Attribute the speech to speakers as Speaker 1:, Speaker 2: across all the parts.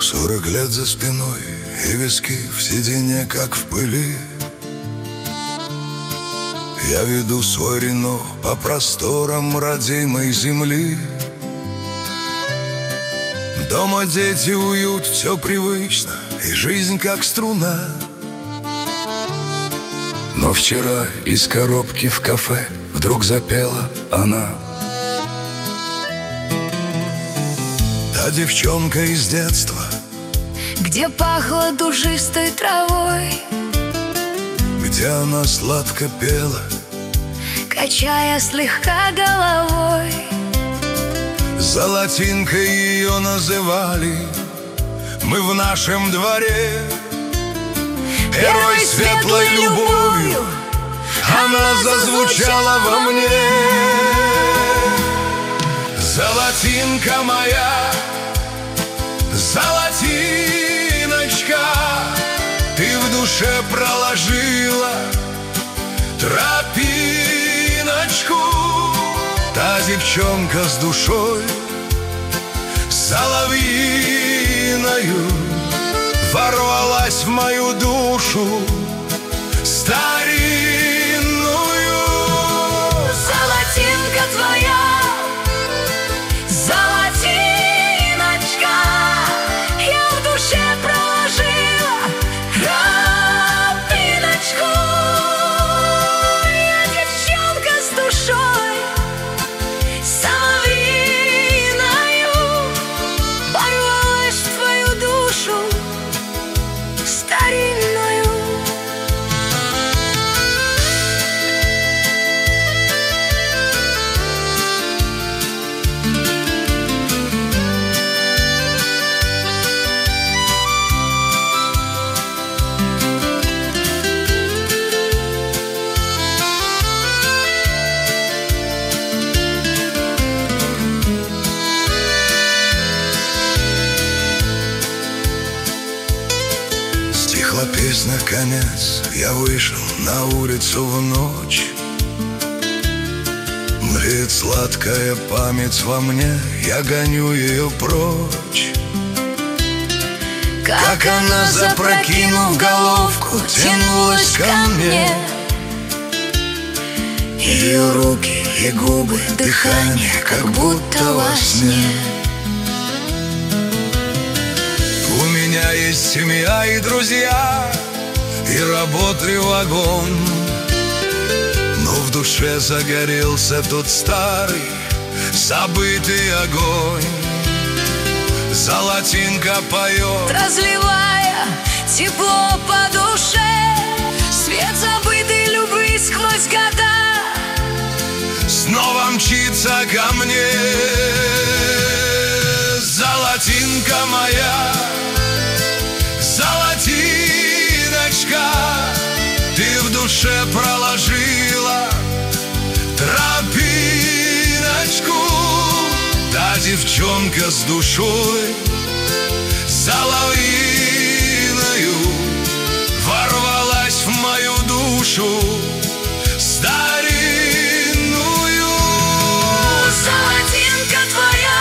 Speaker 1: 40 лет за спиной, и виски в седине, как в пыли. Я веду свой Рено по просторам родимой земли. Дома дети, уют, все привычно, и жизнь как струна. Но вчера из коробки в кафе вдруг запела она. Та девчонка из детства,
Speaker 2: где пахло душистой травой,
Speaker 1: где она сладко пела,
Speaker 2: качая слегка головой.
Speaker 1: Золотинкой ее называли мы в нашем дворе. Первой светлой любовью она зазвучала во мне. Золотинка моя, золотиночка, ты в душе проложила тропиночку. Та девчонка с душой соловьиною ворвалась в мою душу старинную.
Speaker 2: Золотинка твоя, золотиночка, я в душе проложила тропиночку. Я девчонка с душой соловьиною ворвалась в твою душу старинную.
Speaker 1: Стихла песня, конец, я вышел на улицу в ночь. Млеет сладкая память во мне, я гоню ее прочь.
Speaker 2: Как она, запрокинув головку, тянулась ко мне.
Speaker 1: Ее руки и губы, дыхание, как будто во сне. У меня есть семья и друзья, и работы вагон, но в душе загорелся тот старый забытый огонь. Золотинка поет,
Speaker 2: разливая тепло по душе, свет забытой любви сквозь года
Speaker 1: снова мчится ко мне. Золотинка моя, золотиночка, ты в душе проложила тропиночку. Та девчонка с душой соловьиною ворвалась в мою душу старинную.
Speaker 2: Золотинка твоя,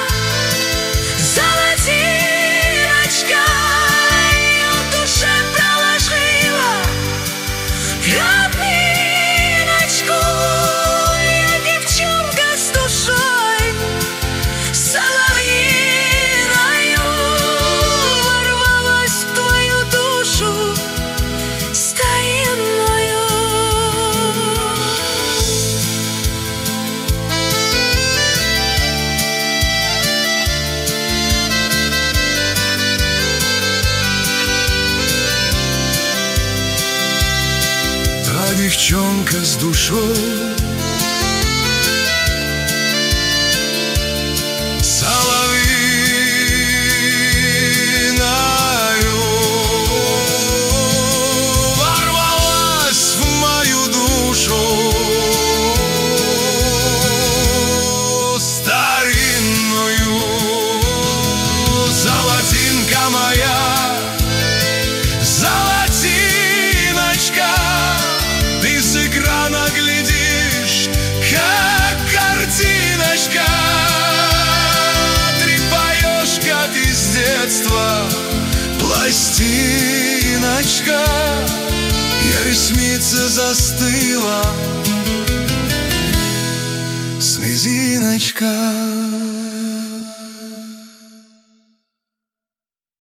Speaker 2: золотиночка, я в душе проложила тропиночку. Я девчонка с душой соловьиною ворвалась в твою душу старинную.
Speaker 1: Та девчонка с душой соловьиною ворвалась в мою душу старинную. Золотинка моя, золотиночка, ты с экрана глядишь слезиночка, я ресницы застыла. Слезиночка.